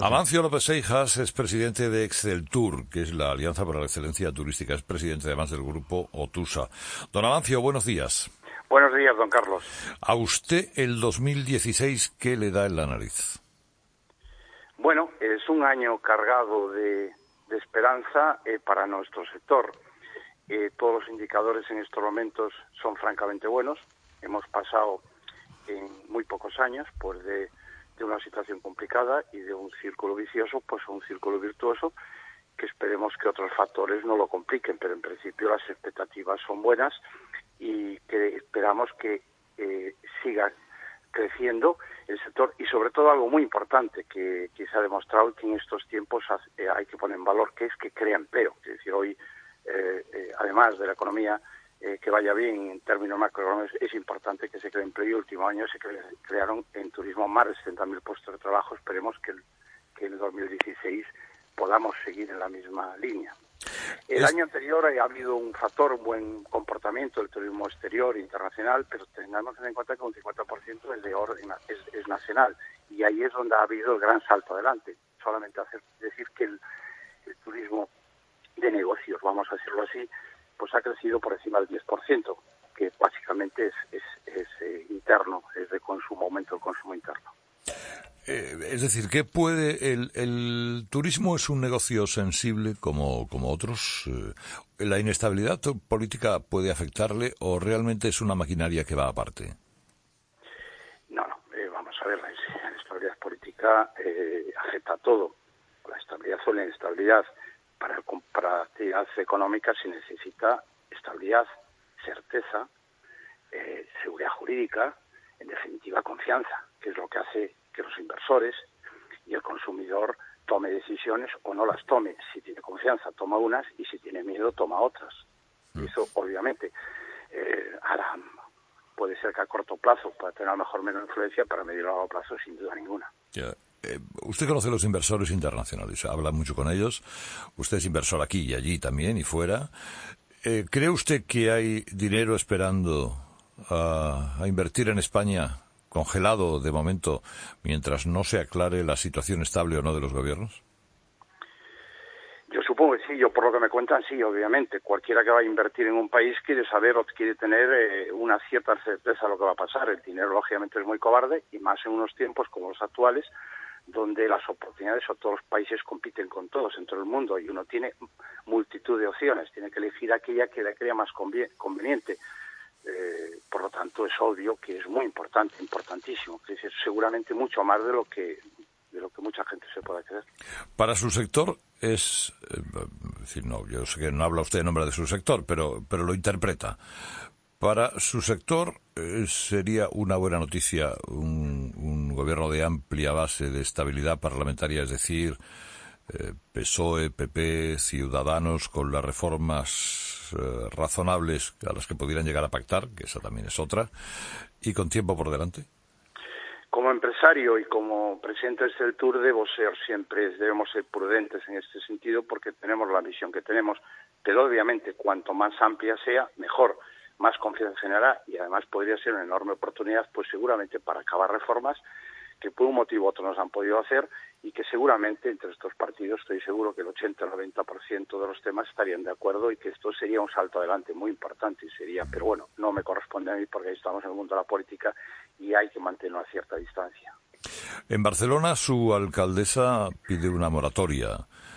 Amancio López Seijas es presidente de Exceltur, que es la Alianza para la Excelencia Turística. Es presidente además del grupo Otusa. Don Amancio, buenos días. Buenos días, don Carlos. A usted el 2016, ¿qué le da en la nariz? Bueno, es un año cargado de esperanza para nuestro sector. Todos los indicadores en estos momentos son francamente buenos. Hemos pasado en muy pocos años pues de una situación complicada y de un círculo vicioso pues a un círculo virtuoso, que esperemos que otros factores no lo compliquen, pero en principio las expectativas son buenas y que esperamos que siga creciendo el sector, y sobre todo algo muy importante que se ha demostrado que en estos tiempos hay que poner en valor, que es que crea empleo. Es decir, hoy además de la economía que vaya bien en términos macroeconómicos, es importante que se cree empleo, y el último año se crearon en turismo más de 70.000 puestos de trabajo. Esperemos que en el 2016 podamos seguir en la misma línea. El año anterior ha habido un buen comportamiento del turismo exterior internacional, pero tengamos en cuenta que un 50% es nacional, y ahí es donde ha habido el gran salto adelante. Solamente decir que el turismo de negocios, vamos a decirlo así, pues ha crecido por encima del 10%, que básicamente es interno, es de consumo, aumento del consumo interno. Es decir, ¿qué puede el turismo es un negocio sensible como otros? ¿La inestabilidad política puede afectarle o realmente es una maquinaria que va aparte? No, vamos a ver, la inestabilidad política afecta a todo. La estabilidad o la inestabilidad. Para actividad económica se necesita estabilidad, certeza, seguridad jurídica, en definitiva confianza, que es lo que hace que los inversores y el consumidor tome decisiones o no las tome. Si tiene confianza, toma unas, y si tiene miedo, toma otras. Eso, obviamente, ahora puede ser que a corto plazo pueda tener a lo mejor menos influencia, pero a medio y largo plazo, sin duda ninguna. Yeah. Usted conoce los inversores internacionales, habla mucho con ellos. Usted es inversor aquí y allí también y fuera. ¿Cree usted que hay dinero esperando a invertir en España, congelado de momento, mientras no se aclare la situación estable o no de los gobiernos? Yo supongo que sí, por lo que me cuentan, sí, obviamente. Cualquiera que va a invertir en un país quiere saber o quiere tener una cierta certeza de lo que va a pasar. El dinero, lógicamente, es muy cobarde, y más en unos tiempos como los actuales, donde las oportunidades o todos los países compiten con todos en todo el mundo, y uno tiene multitud de opciones, tiene que elegir aquella que le crea más conveniente. Por lo tanto, es obvio que es muy importante, importantísimo, es decir, seguramente mucho más de lo que mucha gente se pueda creer. Para su sector es decir, no, yo sé que no habla usted en nombre de su sector, pero lo interpreta. Para su sector sería una buena noticia un gobierno de amplia base de estabilidad parlamentaria, es decir, PSOE, PP, Ciudadanos, con las reformas razonables a las que pudieran llegar a pactar, que esa también es otra, y con tiempo por delante. Como empresario y como presidente del Exceltur debemos ser prudentes en este sentido, porque tenemos la visión que tenemos, pero obviamente cuanto más amplia sea, mejor, más confianza generará, y además podría ser una enorme oportunidad, pues seguramente para acabar reformas que por un motivo u otro no se han podido hacer, y que seguramente entre estos partidos estoy seguro que el 80 o 90% de los temas estarían de acuerdo, y que esto sería un salto adelante muy importante, pero bueno, no me corresponde a mí porque ahí estamos en el mundo de la política y hay que mantener una cierta distancia. En Barcelona su alcaldesa pide una moratoria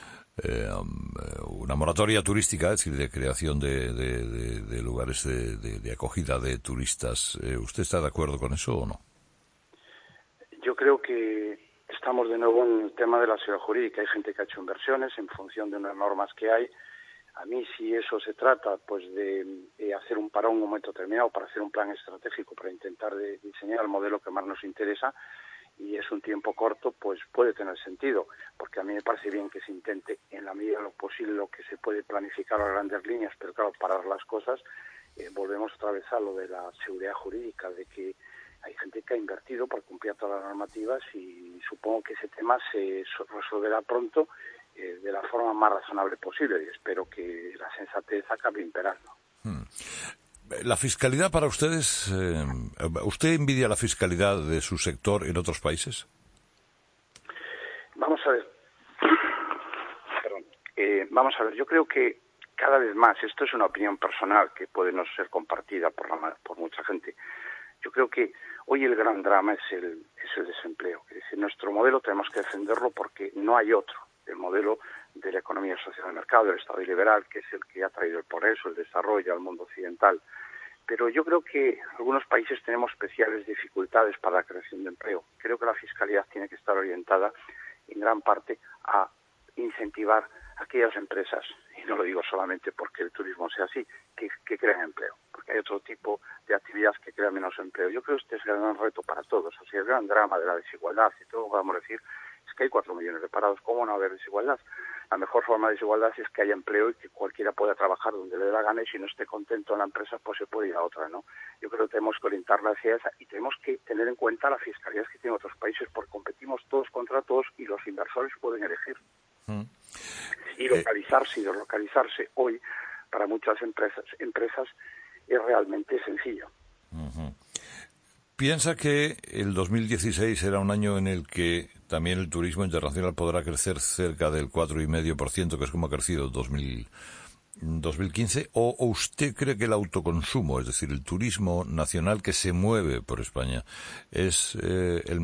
turística, es decir, de creación de lugares de acogida de turistas. ¿Usted está de acuerdo con eso o no? Yo creo que estamos de nuevo en el tema de la seguridad jurídica. Hay gente que ha hecho inversiones en función de unas normas que hay. A mí, si eso se trata, pues de hacer un parón en un momento determinado para hacer un plan estratégico, para intentar diseñar el modelo que más nos interesa, y es un tiempo corto, pues puede tener sentido, porque a mí me parece bien que se intente, en la medida de lo posible, lo que se puede planificar a grandes líneas, pero claro, parar las cosas. Volvemos otra vez a lo de la seguridad jurídica, de que hay gente que ha invertido para cumplir todas las normativas, y supongo que ese tema se resolverá pronto de la forma más razonable posible, y espero que la sensatez acabe imperando. La fiscalidad para ustedes, ¿usted envidia la fiscalidad de su sector en otros países? vamos a ver. Perdón. Vamos a ver, yo creo que cada vez más, esto es una opinión personal que puede no ser compartida por mucha gente. Yo creo que hoy el gran drama es el desempleo. Es decir, nuestro modelo tenemos que defenderlo porque no hay otro. El modelo de la economía social de mercado, el Estado liberal, que es el que ha traído el progreso, el desarrollo al mundo occidental. Pero yo creo que algunos países tenemos especiales dificultades para la creación de empleo. Creo que la fiscalidad tiene que estar orientada en gran parte a incentivar aquellas empresas, y no lo digo solamente porque el turismo sea así, que crean empleo, porque hay otro tipo de actividades que crean menos empleo. Yo creo que este es el gran reto para todos, o sea, el gran drama de la desigualdad, y todo podemos decir, es que hay 4 millones de parados, ¿cómo no va a haber desigualdad? La mejor forma de desigualdad es que haya empleo y que cualquiera pueda trabajar donde le dé la gana, y si no esté contento en la empresa, pues se puede ir a otra, ¿no? Yo creo que tenemos que orientarla hacia esa, y tenemos que tener en cuenta la fiscalidad que tienen otros países, porque competimos todos contra todos y los inversores pueden elegir. Y localizarse y deslocalizarse hoy para muchas empresas es realmente sencillo. ¿Piensa que el 2016 será un año en el que también el turismo internacional podrá crecer cerca del 4,5%, que es como ha crecido en 2015? ¿O usted cree que el autoconsumo, es decir, el turismo nacional que se mueve por España, es la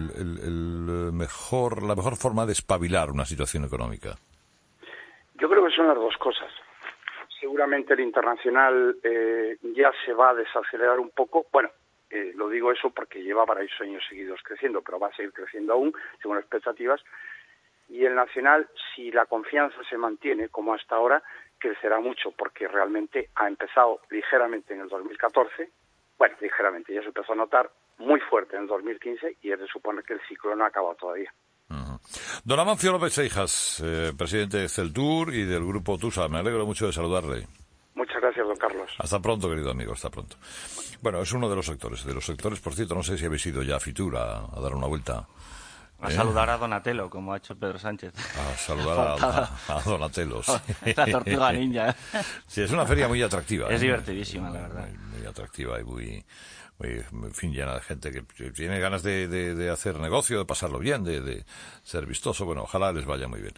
mejor forma de espabilar una situación económica? Yo creo que son las dos cosas. Seguramente el internacional ya se va a desacelerar un poco. Bueno, lo digo eso porque lleva varios años seguidos creciendo, pero va a seguir creciendo aún, según expectativas. Y el nacional, si la confianza se mantiene como hasta ahora, crecerá mucho, porque realmente ha empezado ligeramente en el 2014. Bueno, ligeramente, ya se empezó a notar muy fuerte en el 2015 y es de suponer que el ciclo no ha acabado todavía. Don Amancio López Seijas, presidente de Celtur y del Grupo TUSA, me alegro mucho de saludarle. Muchas gracias, don Carlos. Hasta pronto, querido amigo, hasta pronto. Bueno, es uno de los sectores. Por cierto, no sé si habéis ido ya a Fitur a dar una vuelta. A saludar a Donatello, como ha hecho Pedro Sánchez. A saludar a Donatello. Sí. La tortuga ninja. Sí, es una feria muy atractiva. Es divertidísima, la verdad. Muy atractiva y muy, en fin, llena de gente que tiene ganas de hacer negocio, de pasarlo bien, de ser vistoso. Bueno, ojalá les vaya muy bien.